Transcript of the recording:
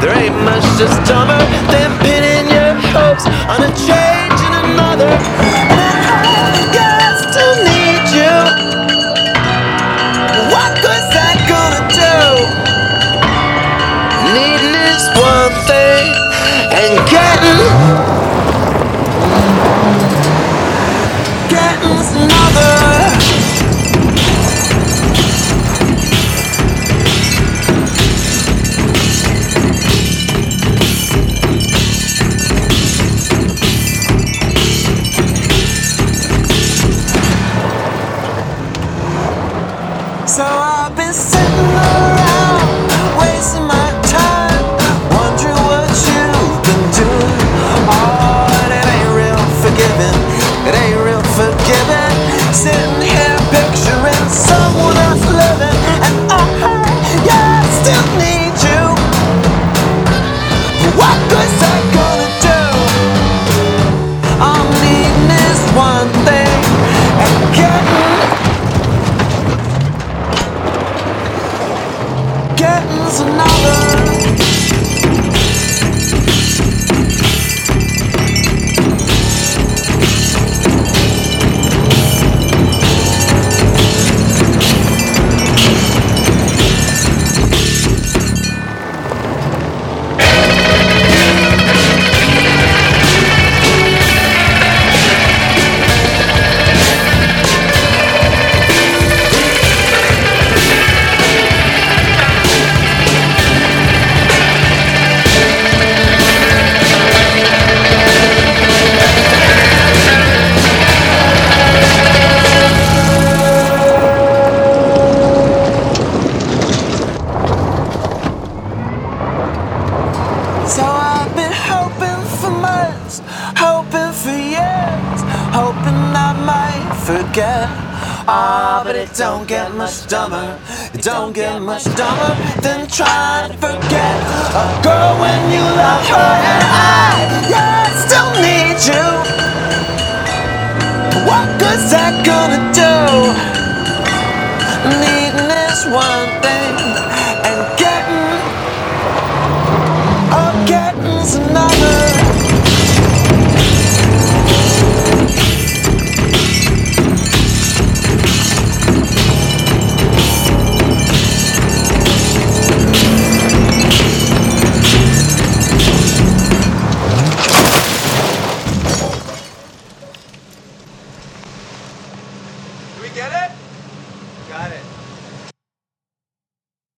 There ain't much that's dumber than pinning your hopes on a change in another. Yeah, I still need you. What good's that gonna do? Needing is one thing, and getting's another. So I've been sitting around, wasting my time, wondering what you've been doing. Oh, and it ain't real forgiving, it ain't real forgiving. Sitting here picturing someone else living, and yeah, I still need you. What good's that gonna do? All I'm needing is one thing, and getting's another. So I've been hoping for months, hoping for years, hoping I might forget. Ah, but it don't get much dumber. It don't get much dumber than trying to forget a girl when you love her. And yeah, I still need you. What good's that gonna do? Needing is one thing, and getting's another. Do we get it?